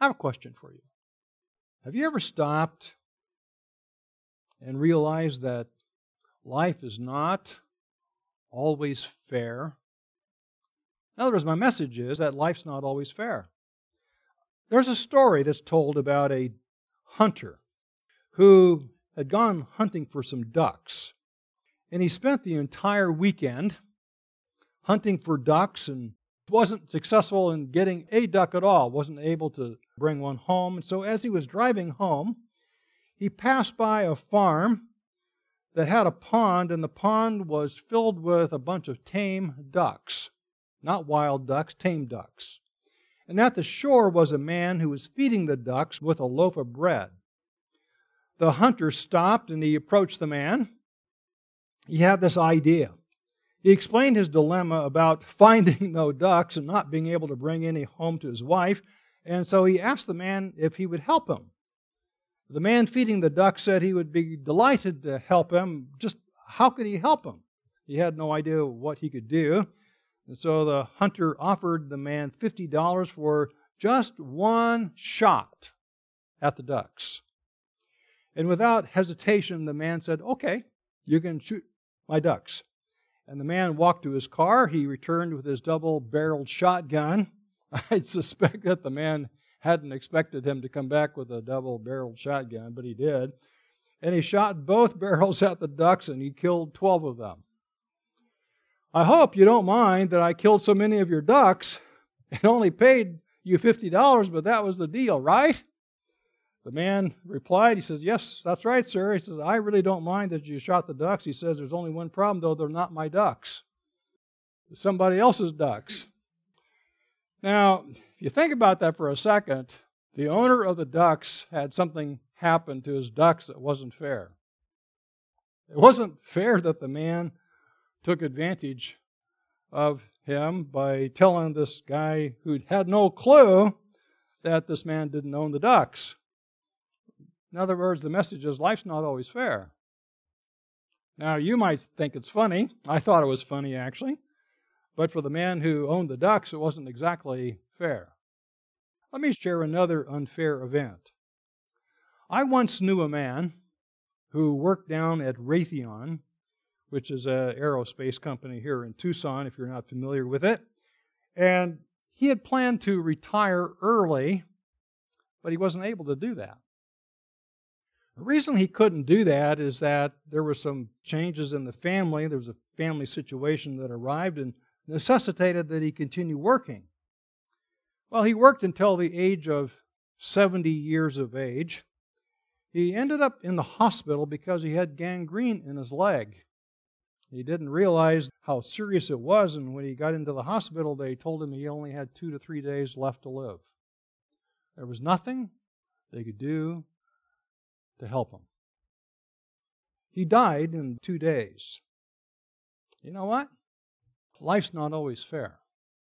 I have a question for you. Have you ever stopped and realized that life is not always fair? In other words, my message is that life's not always fair. There's a story that's told about a hunter who had gone hunting for some ducks. And he spent the entire weekend hunting for ducks and wasn't successful in getting a duck at all, wasn't able to bring one home. And so as he was driving home, he passed by a farm that had a pond, and the pond was filled with a bunch of tame ducks. Not wild ducks, tame ducks. And at the shore was a man who was feeding the ducks with a loaf of bread. The hunter stopped and he approached the man. He had this idea. He explained his dilemma about finding no ducks and not being able to bring any home to his wife, and so he asked the man if he would help him. The man feeding the ducks said he would be delighted to help him. Just how could he help him? He had no idea what he could do. And so the hunter offered the man $50 for just one shot at the ducks. And without hesitation, the man said, "Okay, you can shoot my ducks." And the man walked to his car. He returned with his double-barreled shotgun. I suspect that the man hadn't expected him to come back with a double-barreled shotgun, but he did. And he shot both barrels at the ducks, and he killed 12 of them. I hope you don't mind that I killed so many of your ducks and only paid you $50, but that was the deal, right? The man replied, he says, "Yes, that's right, sir." He says, "I really don't mind that you shot the ducks." He says, "There's only one problem, though. They're not my ducks. They're somebody else's ducks." Now, if you think about that for a second, the owner of the ducks had something happen to his ducks that wasn't fair. It wasn't fair that the man took advantage of him by telling this guy who had no clue that this man didn't own the ducks. In other words, the message is life's not always fair. Now, you might think it's funny. I thought it was funny, actually. But for the man who owned the ducks, it wasn't exactly fair. Let me share another unfair event. I once knew a man who worked down at Raytheon, which is an aerospace company here in Tucson, if you're not familiar with it. And he had planned to retire early, but he wasn't able to do that. The reason he couldn't do that is that there were some changes in the family. There was a family situation that arrived and necessitated that he continue working. Well, he worked until the age of 70 years of age. He ended up in the hospital because he had gangrene in his leg. He didn't realize how serious it was, and when he got into the hospital, they told him he only had 2 to 3 days left to live. There was nothing they could do to help him. He died in 2 days. You know what? Life's not always fair.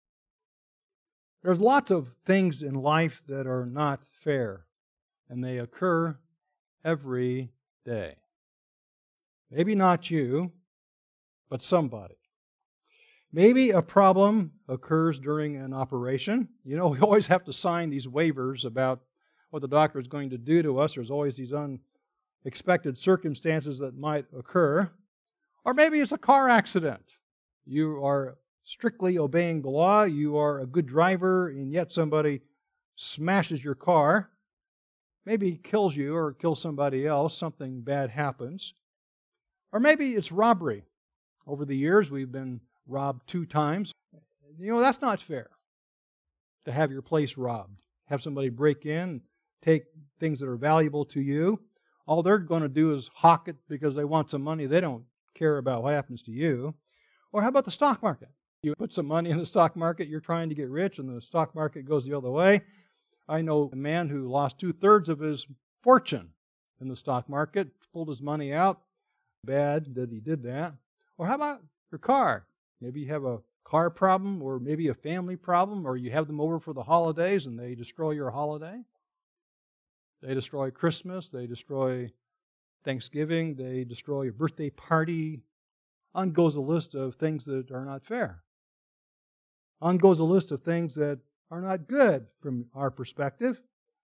There's lots of things in life that are not fair, and they occur every day. Maybe not you, but somebody. Maybe a problem occurs during an operation. You know, we always have to sign these waivers about what the doctor is going to do to us. There's always these unexpected circumstances that might occur. Or maybe it's a car accident. You are strictly obeying the law. You are a good driver, and yet somebody smashes your car. Maybe kills you or kills somebody else. Something bad happens. Or maybe it's robbery. Over the years, we've been robbed 2 times. You know, that's not fair to have your place robbed. Have somebody break in, take things that are valuable to you. All they're going to do is hawk it because they want some money. They don't care about what happens to you. Or how about the stock market? You put some money in the stock market, you're trying to get rich, and the stock market goes the other way. I know a man who lost 2/3 of his fortune in the stock market, pulled his money out. Bad that he did that. Or how about your car? Maybe you have a car problem, or maybe a family problem, or you have them over for the holidays and they destroy your holiday. They destroy Christmas, they destroy Thanksgiving, they destroy your birthday party. On goes a list of things that are not fair. On goes a list of things that are not good from our perspective.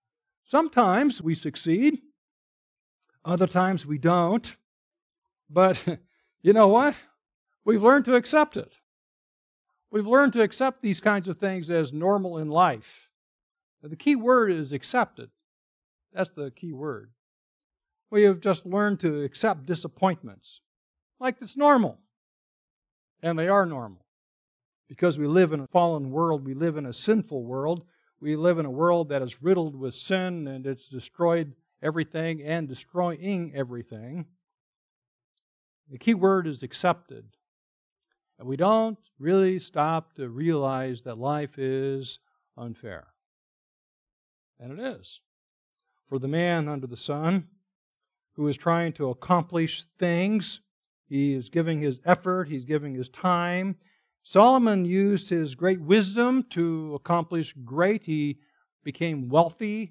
Sometimes we succeed, other times we don't. But you know what? We've learned to accept it. We've learned to accept these kinds of things as normal in life. The key word is accepted. That's the key word. We have just learned to accept disappointments like it's normal. And they are normal. Because we live in a fallen world, we live in a sinful world, we live in a world that is riddled with sin and it's destroyed everything and destroying everything. The key word is accepted. And we don't really stop to realize that life is unfair. And it is. For the man under the sun who is trying to accomplish things, he is giving his effort, he's giving his time. Solomon used his great wisdom to accomplish great. He became wealthy.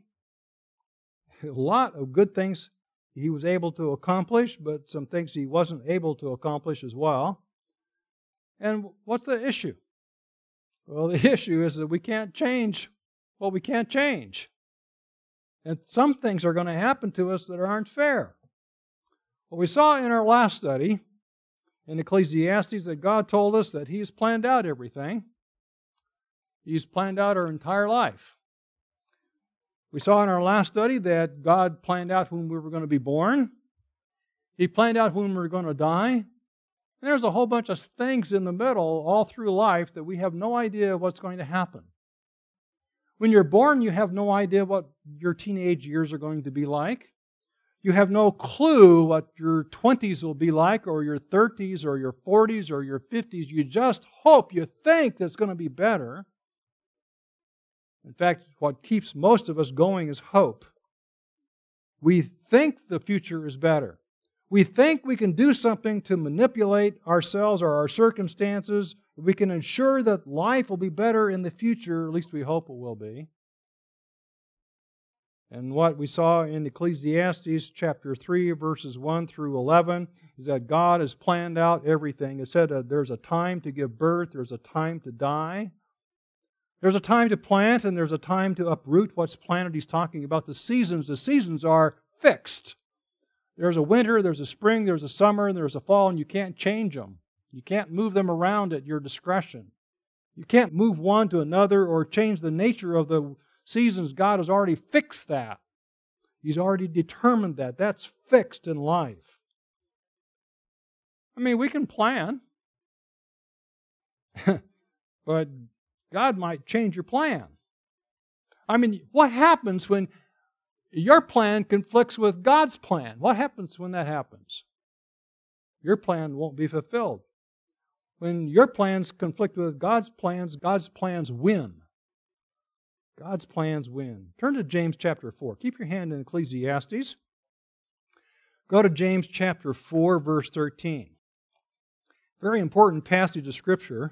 A lot of good things he was able to accomplish, but some things he wasn't able to accomplish as well. And what's the issue? Well, the issue is that we can't change what we can't change. And some things are going to happen to us that aren't fair. Well, we saw in our last study in Ecclesiastes that God told us that He's planned out everything. He's planned out our entire life. We saw in our last study that God planned out when we were going to be born. He planned out when we were going to die. And there's a whole bunch of things in the middle all through life that we have no idea what's going to happen. When you're born, you have no idea what your teenage years are going to be like. You have no clue what your 20s will be like, or your 30s, or your 40s, or your 50s. You just hope, you think that it's going to be better. In fact, what keeps most of us going is hope. We think the future is better. We think we can do something to manipulate ourselves or our circumstances. We can ensure that life will be better in the future, at least we hope it will be. And what we saw in Ecclesiastes chapter 3, verses 1 through 11, is that God has planned out everything. It said there's a time to give birth, there's a time to die. There's a time to plant, and there's a time to uproot what's planted. He's talking about the seasons. The seasons are fixed. There's a winter, there's a spring, there's a summer, and there's a fall, and you can't change them. You can't move them around at your discretion. You can't move one to another or change the nature of the seasons. God has already fixed that. He's already determined that. That's fixed in life. I mean, we can plan, but God might change your plan. I mean, what happens when your plan conflicts with God's plan? What happens when that happens? Your plan won't be fulfilled. When your plans conflict with God's plans win. God's plans win. Turn to James chapter 4. Keep your hand in Ecclesiastes. Go to James chapter 4, verse 13. Very important passage of Scripture.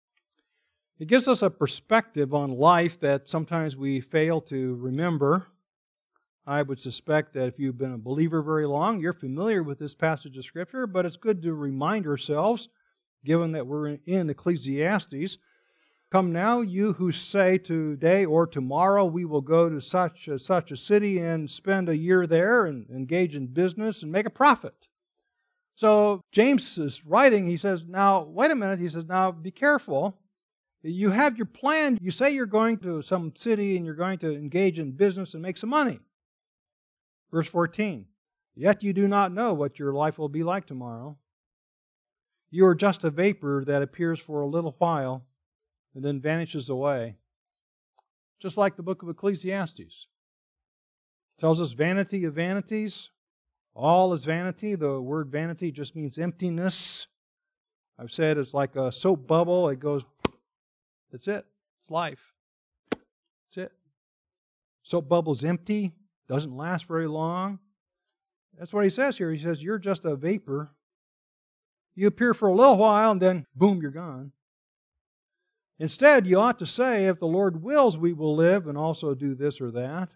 It gives us a perspective on life that sometimes we fail to remember. I would suspect that if you've been a believer very long, you're familiar with this passage of Scripture, but it's good to remind ourselves, given that we're in Ecclesiastes, "Come now, you who say today or tomorrow we will go to such a city and spend a year there and engage in business and make a profit." So James is writing, he says, now, wait a minute, he says, now be careful. You have your plan. You say you're going to some city and you're going to engage in business and make some money. Verse 14, "Yet you do not know what your life will be like tomorrow. You are just a vapor that appears for a little while and then vanishes away." Just like the book of Ecclesiastes. It tells us vanity of vanities. All is vanity. The word vanity just means emptiness. I've said it's like a soap bubble. It goes, that's it. It's life. That's it. Soap bubble's empty. Doesn't last very long. That's what he says here. He says, you're just a vapor. You appear for a little while and then, boom, you're gone. Instead, you ought to say, if the Lord wills, we will live and also do this or that.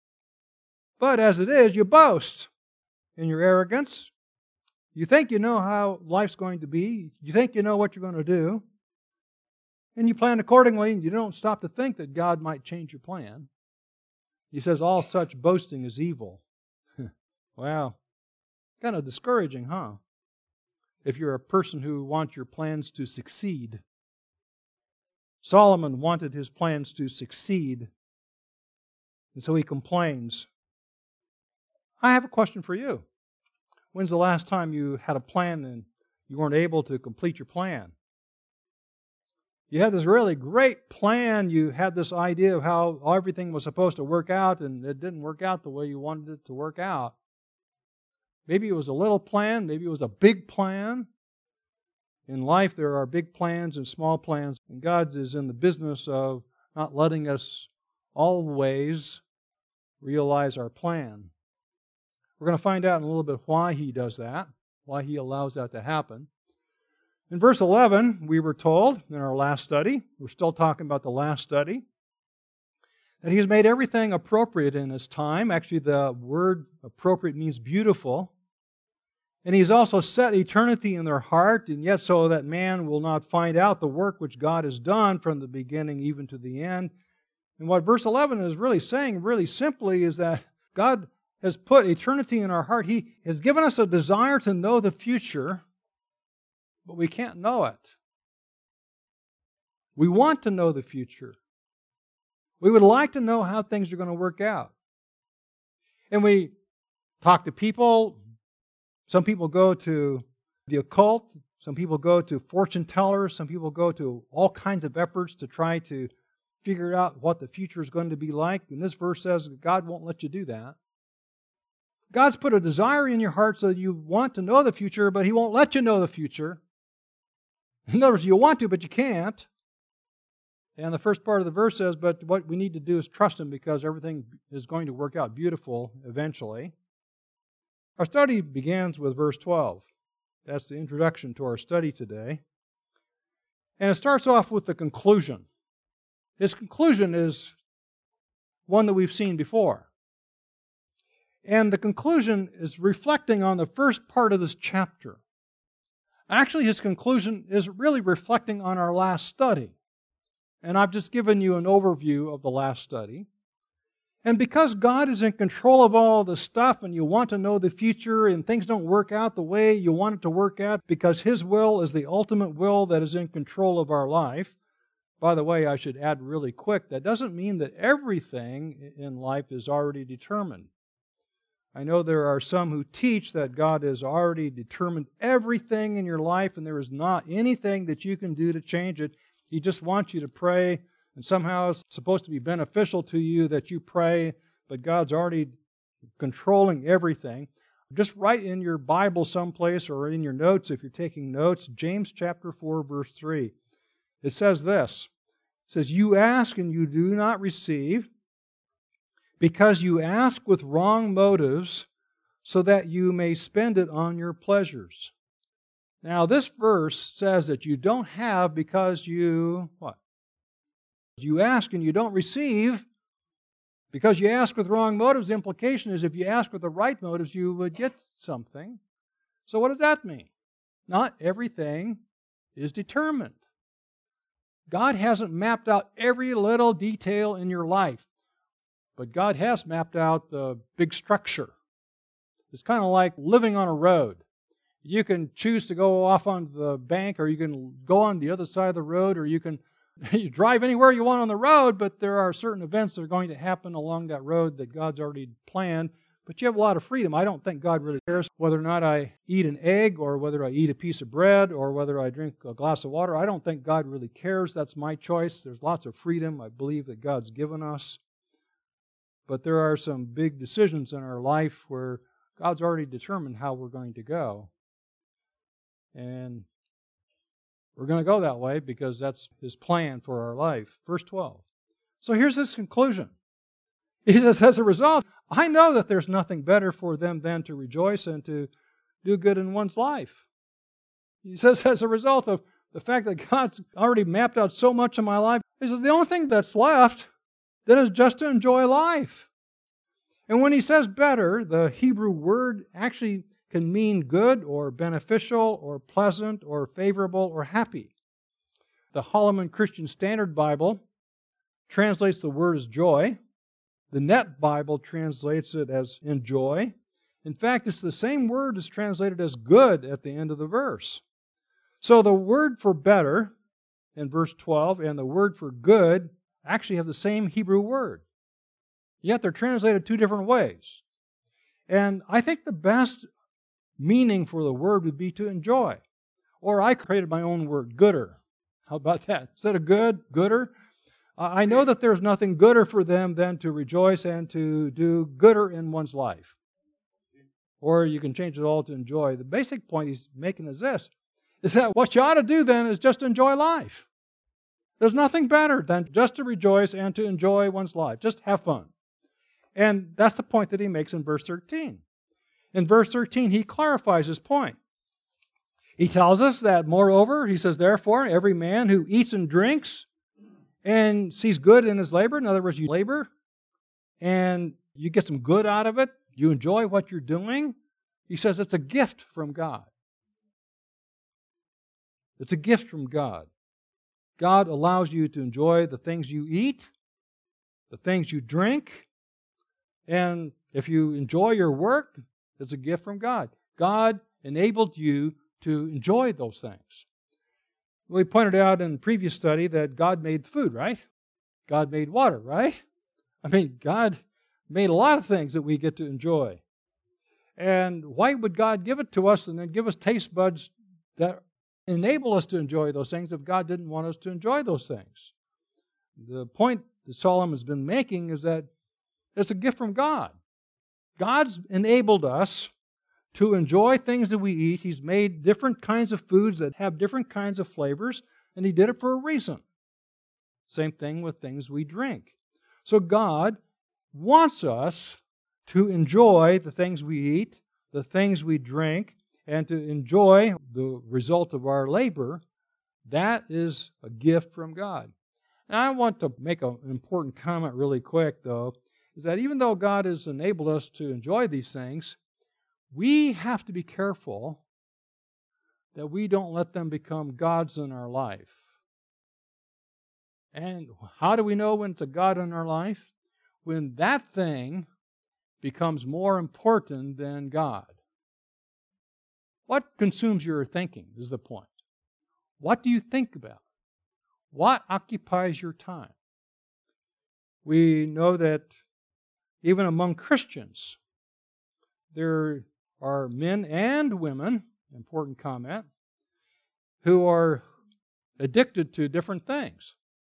But as it is, you boast in your arrogance. You think you know how life's going to be. You think you know what you're going to do. And you plan accordingly, and you don't stop to think that God might change your plan. He says, all such boasting is evil. Wow. Kind of discouraging, huh? If you're a person who wants your plans to succeed. Solomon wanted his plans to succeed, and so he complains. I have a question for you. When's the last time you had a plan and you weren't able to complete your plan? You had this really great plan. You had this idea of how everything was supposed to work out, and it didn't work out the way you wanted it to work out. Maybe it was a little plan. Maybe it was a big plan. In life, there are big plans and small plans, and God is in the business of not letting us always realize our plan. We're going to find out in a little bit why He does that, why He allows that to happen. In verse 11, we were told in our last study, we're still talking about the last study, that He has made everything appropriate in His time. Actually, the word appropriate means beautiful. And He's also set eternity in their heart, and yet so that man will not find out the work which God has done from the beginning even to the end. And what verse 11 is really saying, really simply, is that God has put eternity in our heart. He has given us a desire to know the future, but we can't know it. We want to know the future. We would like to know how things are going to work out. And we talk to people. Some people go to the occult. Some people go to fortune tellers. Some people go to all kinds of efforts to try to figure out what the future is going to be like. And this verse says that God won't let you do that. God's put a desire in your heart so that you want to know the future, but He won't let you know the future. In other words, you want to, but you can't. And the first part of the verse says, but what we need to do is trust Him because everything is going to work out beautiful eventually. Our study begins with verse 12. That's the introduction to our study today. And it starts off with the conclusion. His conclusion is one that we've seen before. And the conclusion is reflecting on the first part of this chapter. Actually, his conclusion is really reflecting on our last study. And I've just given you an overview of the last study. And because God is in control of all the stuff and you want to know the future and things don't work out the way you want it to work out because His will is the ultimate will that is in control of our life. By the way, I should add really quick, that doesn't mean that everything in life is already determined. I know there are some who teach that God has already determined everything in your life and there is not anything that you can do to change it. He just wants you to pray. And somehow it's supposed to be beneficial to you that you pray, but God's already controlling everything. Just write in your Bible someplace or in your notes if you're taking notes, James chapter 4, verse 3. It says this. It says, you ask and you do not receive because you ask with wrong motives so that you may spend it on your pleasures. Now this verse says that you don't have because you, what? You ask and you don't receive because you ask with wrong motives. The implication is if you ask with the right motives, you would get something. So what does that mean? Not everything is determined. God hasn't mapped out every little detail in your life, but God has mapped out the big structure. It's kind of like living on a road. You can choose to go off on the bank, or you can go on the other side of the road, or you can you drive anywhere you want on the road, but there are certain events that are going to happen along that road that God's already planned. But you have a lot of freedom. I don't think God really cares whether or not I eat an egg or whether I eat a piece of bread or whether I drink a glass of water. I don't think God really cares. That's my choice. There's lots of freedom I believe that God's given us. But there are some big decisions in our life where God's already determined how we're going to go. And we're going to go that way because that's His plan for our life. Verse 12. So here's His conclusion. He says, as a result, I know that there's nothing better for them than to rejoice and to do good in one's life. He says, as a result of the fact that God's already mapped out so much of my life, He says, the only thing that's left then is just to enjoy life. And when he says better, the Hebrew word actually can mean good or beneficial or pleasant or favorable or happy. The Holloman Christian Standard Bible translates the word as joy. The Net Bible translates it as enjoy. In fact, it's the same word as translated as good at the end of the verse. So the word for better in verse 12 and the word for good actually have the same Hebrew word. Yet they're translated two different ways. And I think the best meaning for the word would be to enjoy. Or I created my own word, gooder. How about that? Instead of good, gooder. I know that there's nothing gooder for them than to rejoice and to do gooder in one's life. Or you can change it all to enjoy. The basic point he's making is this, is that what you ought to do then is just enjoy life. There's nothing better than just to rejoice and to enjoy one's life. Just have fun. And that's the point that he makes in verse 13. In verse 13, he clarifies his point. He tells us that, moreover, he says, therefore, every man who eats and drinks and sees good in his labor, in other words, you labor and you get some good out of it, you enjoy what you're doing, he says it's a gift from God. It's a gift from God. God allows you to enjoy the things you eat, the things you drink, and if you enjoy your work, it's a gift from God. God enabled you to enjoy those things. We pointed out in the previous study that God made food, right? God made water, right? I mean, God made a lot of things that we get to enjoy. And why would God give it to us and then give us taste buds that enable us to enjoy those things if God didn't want us to enjoy those things? The point that Solomon's been making is that it's a gift from God. God's enabled us to enjoy things that we eat. He's made different kinds of foods that have different kinds of flavors, and He did it for a reason. Same thing with things we drink. So God wants us to enjoy the things we eat, the things we drink, and to enjoy the result of our labor. That is a gift from God. Now, I want to make an important comment really quick, though, is that even though God has enabled us to enjoy these things, we have to be careful that we don't let them become gods in our life. And how do we know when it's a god in our life? When that thing becomes more important than God. What consumes your thinking is the point. What do you think about? What occupies your time? We know that even among Christians, there are men and women, important comment, who are addicted to different things.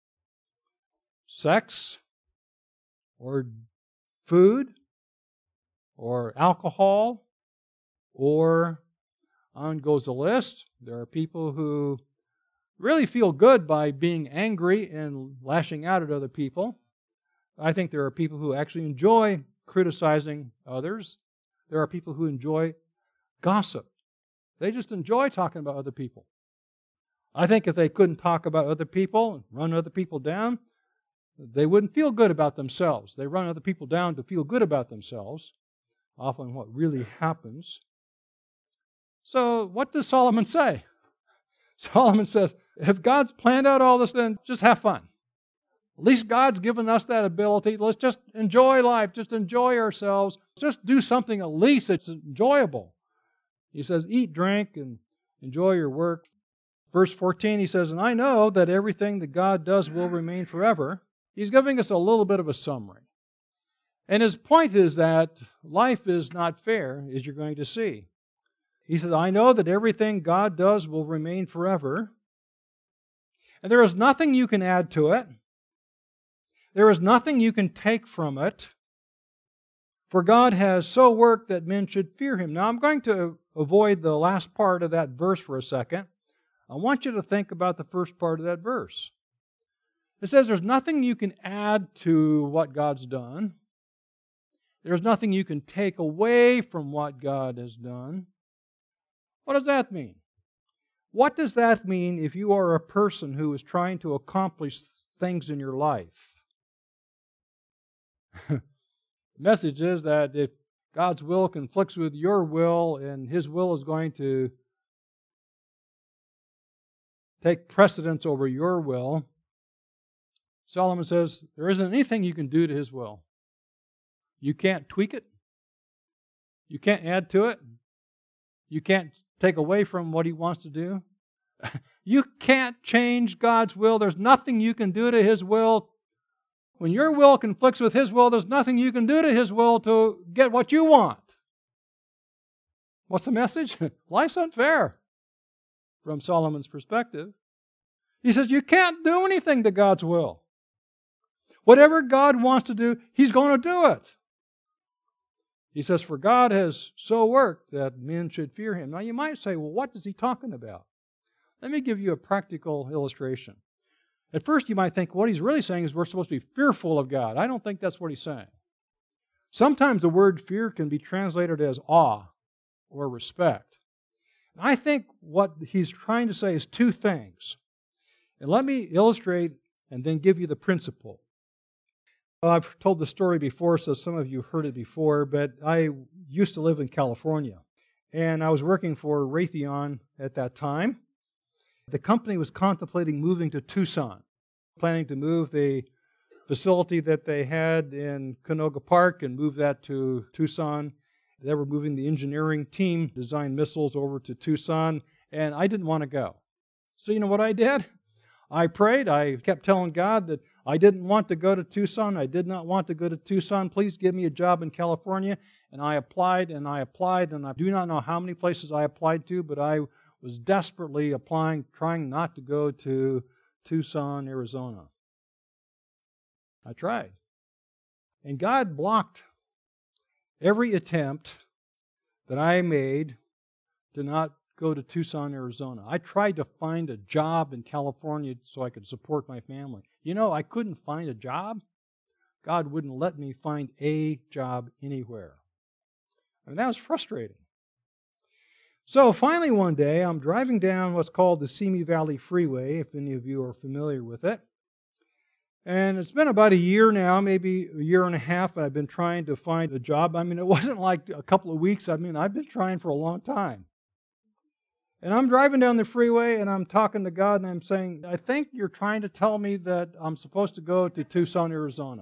Sex, or food, or alcohol, or on goes the list. There are people who really feel good by being angry and lashing out at other people. I think there are people who actually enjoy criticizing others. There are people who enjoy gossip. They just enjoy talking about other people. I think if they couldn't talk about other people and run other people down, they wouldn't feel good about themselves. They run other people down to feel good about themselves, often what really happens. So what does Solomon say? Solomon says, if God's planned out all this, then just have fun. At least God's given us that ability. Let's just enjoy life, just enjoy ourselves. Just do something at least that's enjoyable. He says, eat, drink, and enjoy your work. Verse 14, he says, and I know that everything that God does will remain forever. He's giving us a little bit of a summary. And his point is that life is not fair, as you're going to see. He says, I know that everything God does will remain forever. And there is nothing you can add to it. There is nothing you can take from it. For God has so worked that men should fear Him. Now I'm going to avoid the last part of that verse for a second. I want you to think about the first part of that verse. It says there's nothing you can add to what God's done. There's nothing you can take away from what God has done. What does that mean? What does that mean if you are a person who is trying to accomplish things in your life? The message is that if God's will conflicts with your will and His will is going to take precedence over your will, Solomon says there isn't anything you can do to His will. You can't tweak it. You can't add to it. You can't take away from what He wants to do. You can't change God's will. There's nothing you can do to His will. When your will conflicts with His will, there's nothing you can do to His will to get what you want. What's the message? Life's unfair from Solomon's perspective. He says you can't do anything to God's will. Whatever God wants to do, He's going to do it. He says, for God has so worked that men should fear Him. Now you might say, well, what is He talking about? Let me give you a practical illustration. At first you might think what He's really saying is we're supposed to be fearful of God. I don't think that's what He's saying. Sometimes the word fear can be translated as awe or respect. I think what He's trying to say is two things. And let me illustrate and then give you the principle. I've told the story before, so some of you have heard it before, but I used to live in California, and I was working for Raytheon at that time. The company was contemplating moving to Tucson, planning to move the facility that they had in Canoga Park and move that to Tucson. They were moving the engineering team, design missiles, over to Tucson, and I didn't want to go. So you know what I did? I prayed. I kept telling God that I didn't want to go to Tucson. I did not want to go to Tucson. Please give me a job in California. And I applied, and I applied, and I do not know how many places I applied to, but I was desperately applying, trying not to go to Tucson, Arizona. I tried. And God blocked every attempt that I made to not go to Tucson, Arizona. I tried to find a job in California so I could support my family. You know, I couldn't find a job. God wouldn't let me find a job anywhere. I mean, that was frustrating. So finally one day, I'm driving down what's called the Simi Valley Freeway, if any of you are familiar with it. And it's been about a year now, maybe a year and a half, I've been trying to find a job. I mean, it wasn't like a couple of weeks. I mean, I've been trying for a long time. And I'm driving down the freeway, and I'm talking to God, and I'm saying, I think you're trying to tell me that I'm supposed to go to Tucson, Arizona.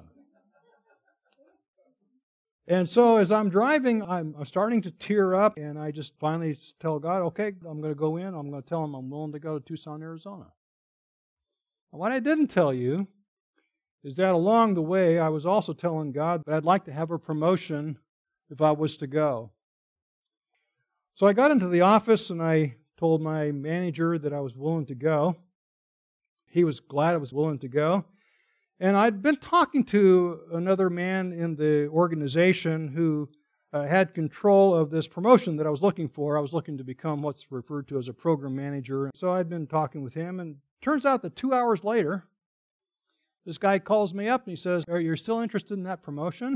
And so as I'm driving, I'm starting to tear up, and I just finally tell God, okay, I'm going to go in. I'm going to tell Him I'm willing to go to Tucson, Arizona. And what I didn't tell you is that along the way, I was also telling God that I'd like to have a promotion if I was to go. So I got into the office, and I told my manager that I was willing to go. He was glad I was willing to go. And I'd been talking to another man in the organization who had control of this promotion that I was looking for. I was looking to become what's referred to as a program manager. So I'd been talking with him, and it turns out that 2 hours later, this guy calls me up and he says, "Are you still interested in that promotion?"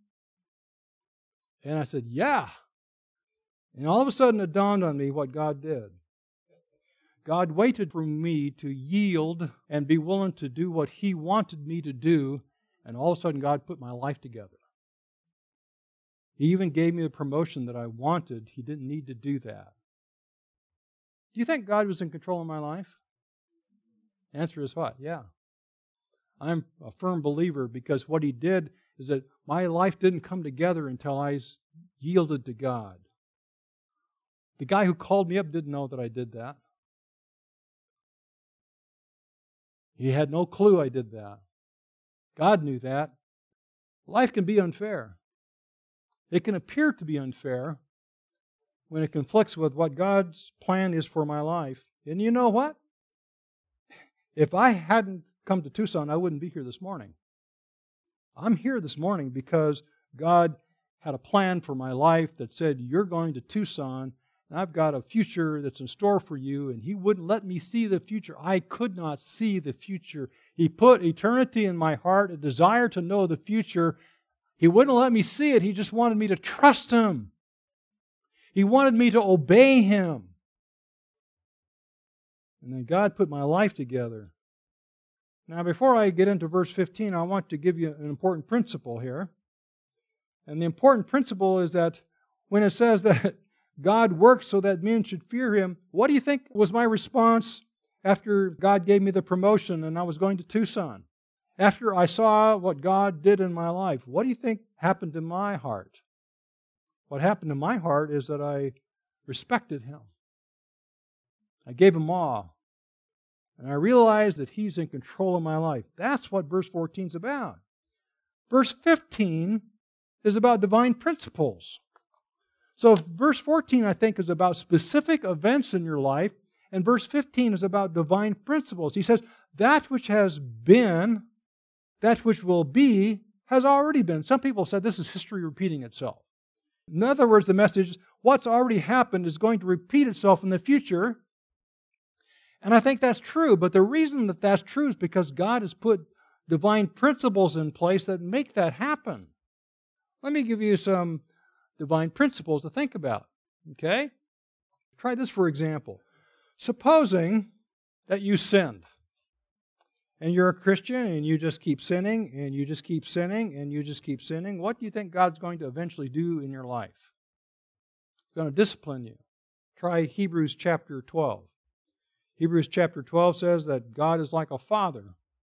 And I said, "Yeah." And all of a sudden it dawned on me what God did. God waited for me to yield and be willing to do what He wanted me to do, and all of a sudden God put my life together. He even gave me the promotion that I wanted. He didn't need to do that. Do you think God was in control of my life? The answer is what? Yeah. I'm a firm believer because what He did is that my life didn't come together until I yielded to God. The guy who called me up didn't know that I did that. He had no clue I did that. God knew that. Life can be unfair. It can appear to be unfair when it conflicts with what God's plan is for my life. And you know what? If I hadn't come to Tucson, I wouldn't be here this morning. I'm here this morning because God had a plan for my life that said, you're going to Tucson, and I've got a future that's in store for you, and He wouldn't let me see the future. I could not see the future. He put eternity in my heart, a desire to know the future. He wouldn't let me see it. He just wanted me to trust Him. He wanted me to obey Him. And then God put my life together. Now, before I get into verse 15, I want to give you an important principle here. And the important principle is that when it says that God works so that men should fear Him, what do you think was my response after God gave me the promotion and I was going to Tucson? After I saw what God did in my life, what do you think happened to my heart? What happened to my heart is that I respected Him. I gave Him awe. And I realized that He's in control of my life. That's what verse 14 is about. Verse 15 is about divine principles. So verse 14, I think, is about specific events in your life, and verse 15 is about divine principles. He says, that which has been, that which will be, has already been. Some people said this is history repeating itself. In other words, the message is what's already happened is going to repeat itself in the future. And I think that's true, but the reason that that's true is because God has put divine principles in place that make that happen. Let me give you some divine principles to think about. Okay? Try this for example. Supposing that you sinned, and you're a Christian, and you just keep sinning, and you just keep sinning, and you just keep sinning, what do you think God's going to eventually do in your life? He's going to discipline you. Try Hebrews chapter 12. Hebrews chapter 12 says that God is like a father.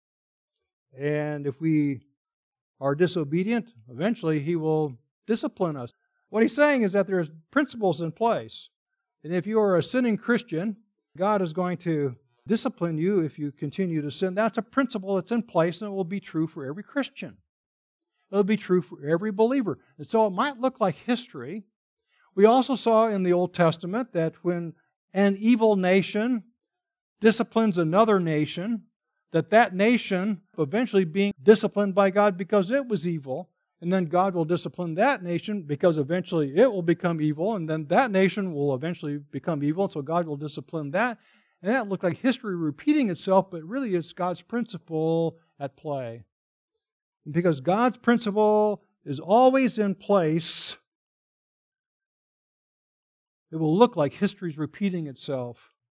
And if we are disobedient, eventually He will discipline us. What He's saying is that there's principles in place. And if you are a sinning Christian, God is going to discipline you if you continue to sin. That's a principle that's in place, and it will be true for every Christian. It will be true for every believer. And so it might look like history. We also saw in the Old Testament that when an evil nation disciplines another nation, that nation eventually being disciplined by God because it was evil, and then God will discipline that nation because eventually it will become evil, and then that nation will eventually become evil, so God will discipline that. And that looked like history repeating itself, but really it's God's principle at play. And because God's principle is always in place, it will look like history is repeating itself.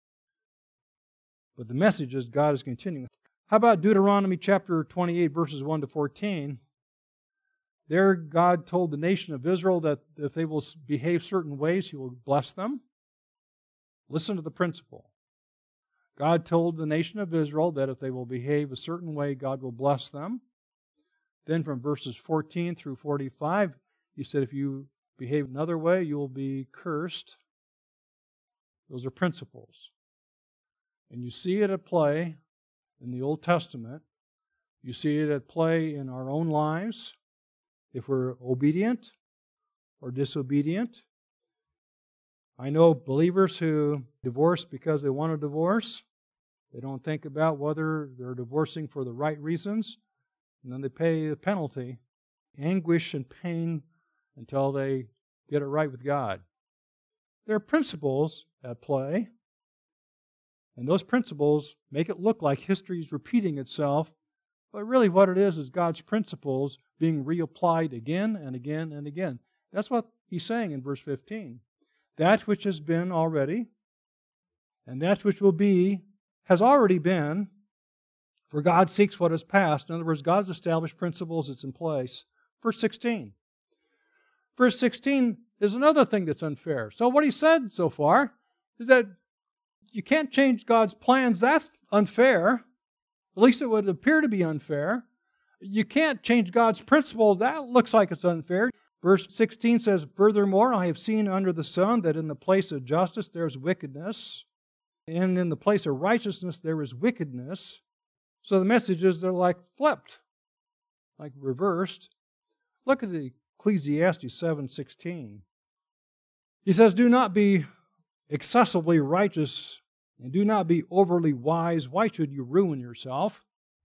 But the message is God is continuing. How about Deuteronomy chapter 28, verses 1 to 14? There, God told the nation of Israel that if they will behave certain ways, He will bless them. Listen to the principle. God told the nation of Israel that if they will behave a certain way, God will bless them. Then from verses 14 through 45, He said, if you behave another way, you will be cursed. Those are principles. And you see it at play in the Old Testament. You see it at play in our own lives. If we're obedient or disobedient. I know believers who divorce because they want to divorce. They don't think about whether they're divorcing for the right reasons. And then they pay the penalty, anguish and pain until they get it right with God. There are principles at play. And those principles make it look like history is repeating itself. But really what it is God's principles being reapplied again and again and again. That's what He's saying in verse 15. That which has been already, and that which will be, has already been, for God seeks what is past. In other words, God's established principles, it's in place. Verse 16. Verse 16 is another thing that's unfair. So what He said so far is that you can't change God's plans. That's unfair. At least it would appear to be unfair. You can't change God's principles. That looks like it's unfair. Verse 16 says, furthermore, I have seen under the sun that in the place of justice there is wickedness, and in the place of righteousness there is wickedness. So the messages are like flipped, like reversed. Look at the Ecclesiastes 7:16. He says, do not be excessively righteous, and do not be overly wise. Why should you ruin yourself?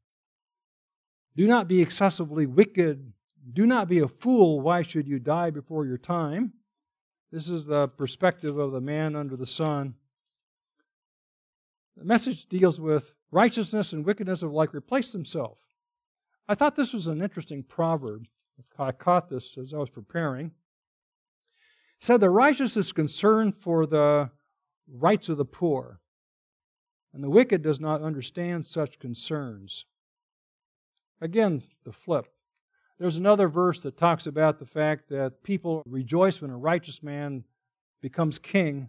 Do not be excessively wicked. Do not be a fool. Why should you die before your time? This is the perspective of the man under the sun. The message deals with righteousness and wickedness have like replaced themselves. I thought this was an interesting proverb. I caught this as I was preparing. It said, the righteous is concerned for the rights of the poor, and the wicked does not understand such concerns. Again, the flip. There's another verse that talks about the fact that people rejoice when a righteous man becomes king,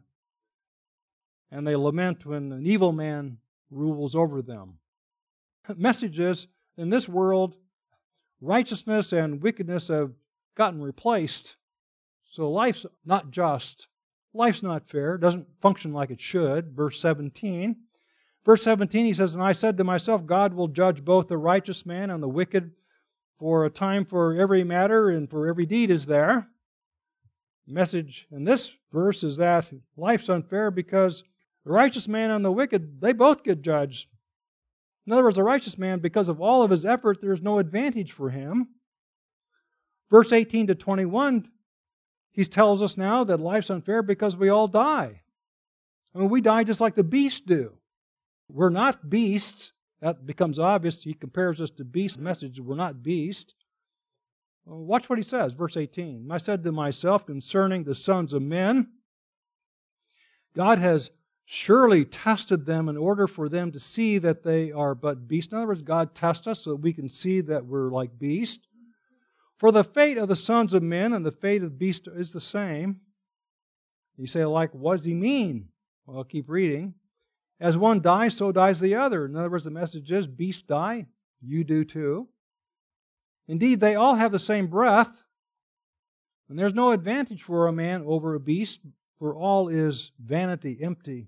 and they lament when an evil man rules over them. The message is in this world, righteousness and wickedness have gotten replaced. So life's not just. Life's not fair. It doesn't function like it should. Verse 17. Verse 17, he says, "And I said to myself, God will judge both the righteous man and the wicked, for a time for every matter and for every deed is there." The message in this verse is that life's unfair because the righteous man and the wicked, they both get judged. In other words, the righteous man, because of all of his effort, there's no advantage for him. Verse 18 to 21, he tells us now that life's unfair because we all die. I mean, we die just like the beasts do. We're not beasts. That becomes obvious. He compares us to beasts. The message, we're not beasts. Well, watch what he says, verse 18. "I said to myself concerning the sons of men, God has surely tested them in order for them to see that they are but beasts." In other words, God tests us so that we can see that we're like beasts. "For the fate of the sons of men and the fate of beasts is the same." You say, like, what does he mean? Well, I'll keep reading. "As one dies, so dies the other." In other words, the message is, beasts die, you do too. "Indeed, they all have the same breath, and there's no advantage for a man over a beast, for all is vanity, empty."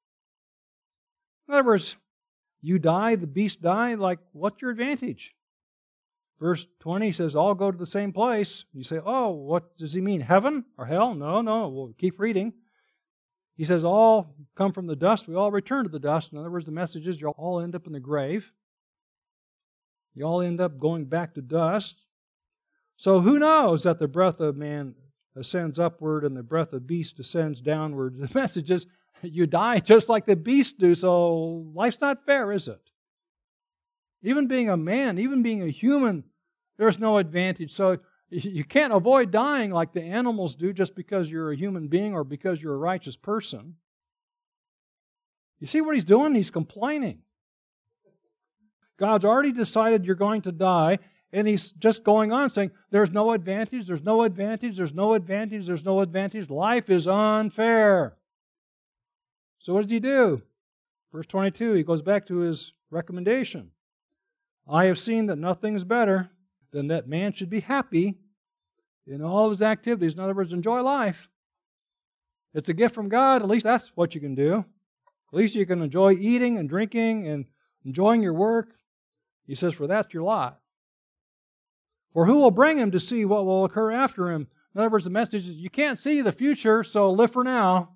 In other words, you die, the beast die, like, what's your advantage? Verse 20 says, all go to the same place. You say, oh, what does he mean, heaven or hell? No, we'll keep reading. He says, all come from the dust, we all return to the dust. In other words, the message is, you all end up in the grave. You all end up going back to dust. So who knows that the breath of man ascends upward and the breath of beast descends downward? The message is, you die just like the beasts do, so life's not fair, is it? Even being a man, even being a human, there's no advantage. So you can't avoid dying like the animals do just because you're a human being or because you're a righteous person. You see what he's doing? He's complaining. God's already decided you're going to die, and he's just going on saying, there's no advantage, there's no advantage, there's no advantage, there's no advantage. Life is unfair. So what does he do? Verse 22, he goes back to his recommendation. "I have seen that nothing is better than that man should be happy in all of his activities." In other words, enjoy life. It's a gift from God. At least that's what you can do. At least you can enjoy eating and drinking and enjoying your work. He says, for that's your lot. "For who will bring him to see what will occur after him?" In other words, the message is, you can't see the future, so live for now.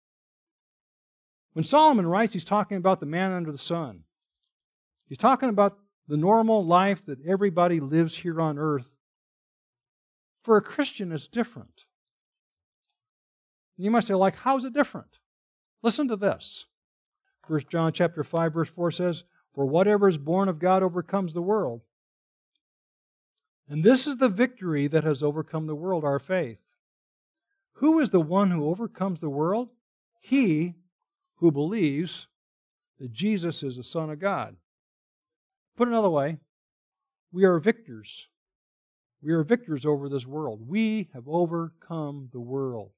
When Solomon writes, he's talking about the man under the sun. He's talking about the normal life that everybody lives here on earth. For a Christian, it's different. You might say, like, how is it different? Listen to this. 1 John chapter 5, verse 4 says, "For whatever is born of God overcomes the world. And this is the victory that has overcome the world, our faith. Who is the one who overcomes the world? He who believes that Jesus is the Son of God." Put another way, we are victors. We are victors over this world. We have overcome the world.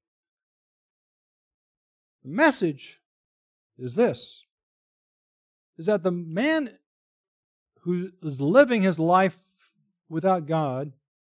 The message is this, is that the man who is living his life without God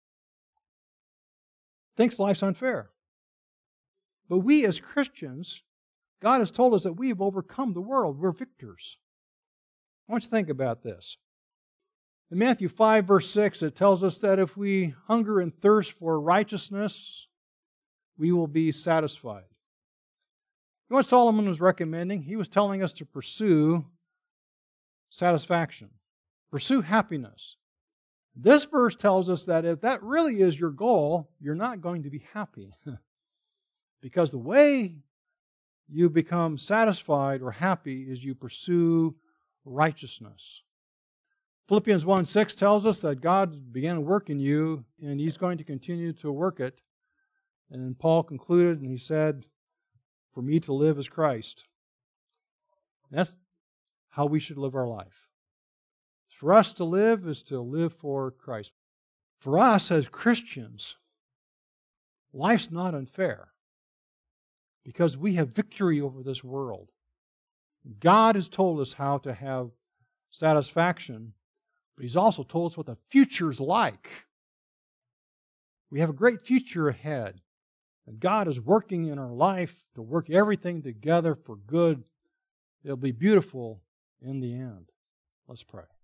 thinks life's unfair. But we as Christians, God has told us that we have overcome the world. We're victors. I want you to think about this. In Matthew 5, verse 6, it tells us that if we hunger and thirst for righteousness, we will be satisfied. You know what Solomon was recommending? He was telling us to pursue satisfaction, pursue happiness. This verse tells us that if that really is your goal, you're not going to be happy. Because the way you become satisfied or happy is you pursue righteousness. Philippians 1:6 tells us that God began to work in you, and He's going to continue to work it. And then Paul concluded, and he said, "For me to live is Christ." That's how we should live our life. For us to live is to live for Christ. For us as Christians, life's not unfair because we have victory over this world. God has told us how to have satisfaction But He's also told us what the future's like. We have a great future ahead. And God is working in our life to work everything together for good. It'll be beautiful in the end. Let's pray.